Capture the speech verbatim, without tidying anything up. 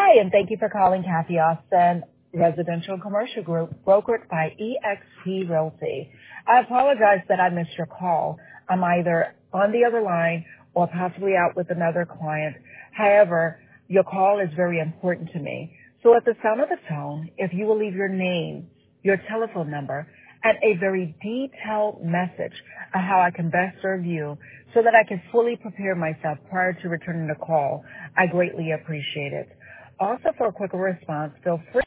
Hi, and thank you for calling Kathy Austin Residential and Commercial Group, brokered by E X P Realty. I apologize that I missed your call. I'm either on the other line or possibly out with another client. However, your call is very important to me. So at the sound of the tone, if you will leave your name, your telephone number, and a very detailed message of how I can best serve you so that I can fully prepare myself prior to returning the call, I greatly appreciate it. Also, for a quicker response, feel free